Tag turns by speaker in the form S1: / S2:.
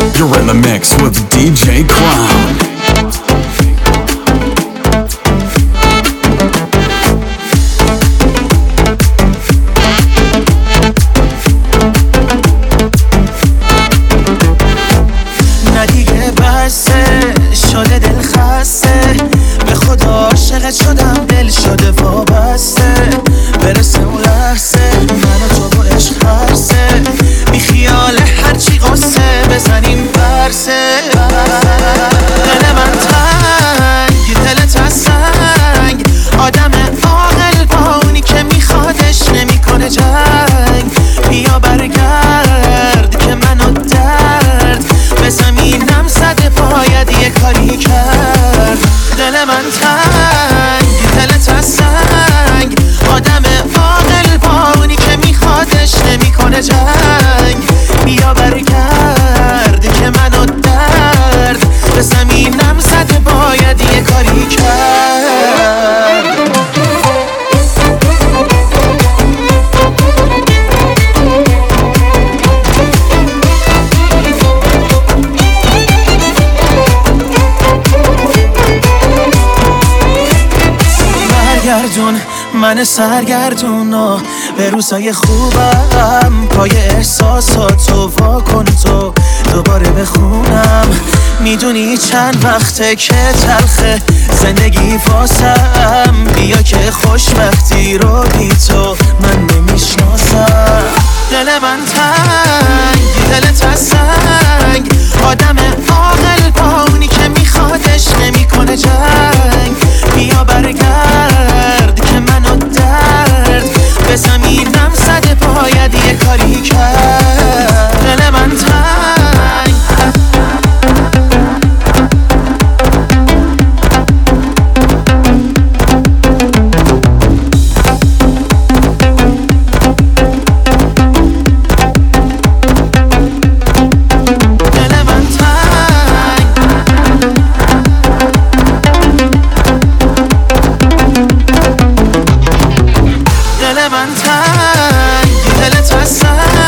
S1: You're in the mix with DJ Crown.
S2: شده دل خسته به خدا عاشقت شدم دل شده وابسته برسه اون لحظه من و تو با عشق هرسه بی خیال هرچی قصه بزنیم برسه دل من تنگ دلت از سنگ آدم عاقل با اونی که میخوادش نمیکنه جنگ بیا برگرد که منو درد به زمینم زده باید یه کاری کرد دل من تنگ دلت از سنگ آدم عاقل با اونی که میخوادش نمیکنه جنگ بیا برگرد که منو درد به زمینم زده باید یه کاری کرد برگردون من سرگردون و به روزای خوبم پای احساساتو واکن تو دوباره بخونم میدونی چند وقته که تلخه زندگی واسم بیا که خوشبختی رو بی تو من نمیشناسم دل من تنگ دلت از سنگ آدم عاقل با اونی که میخوادش نمیکنه جنگ بیا برگرد که منو درد به زمینم زده باید یه کاری کرد دل من تنگ دل من تنگ دلت از سنگ